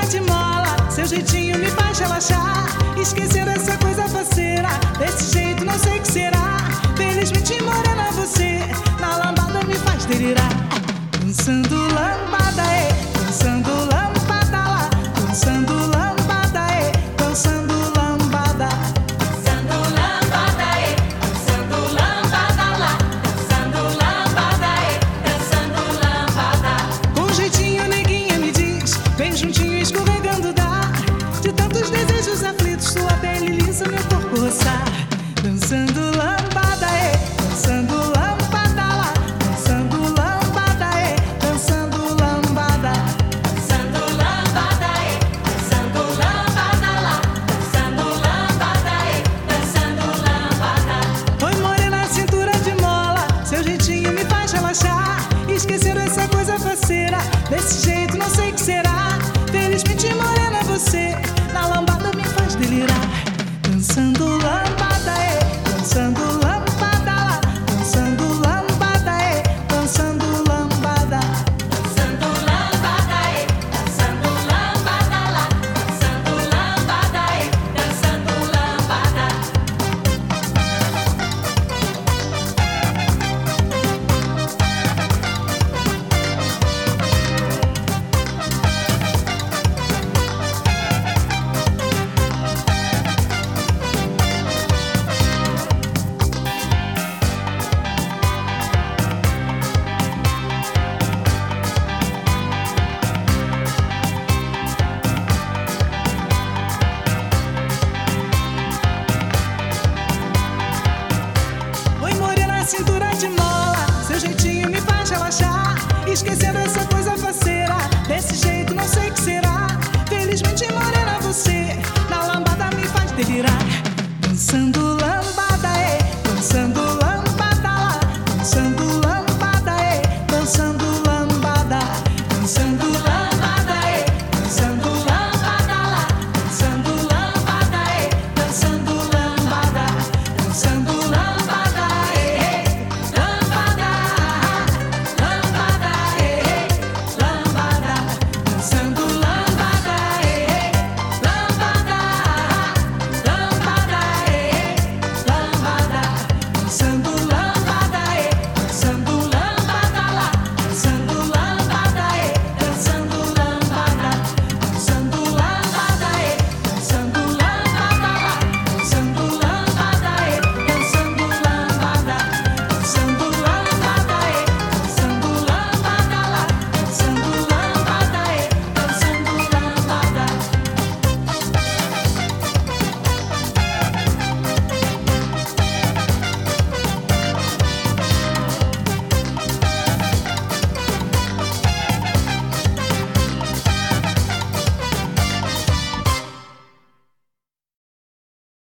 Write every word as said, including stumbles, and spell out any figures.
mete mola, seu jeitinho me faz relaxar. Esquecendo essa coisa faceira, desse jeito não sei o que será. Felizmente morena você, na lambada me faz delirar. Dançando lambada, é, dançando lambada lá. Dançando lambada, é, dançando lambada. Dançando lambada, é, dançando lambada lá. Dançando lambada, é, dançando lambada. Com jeitinho neguinha me diz, vem juntinho escorregando da.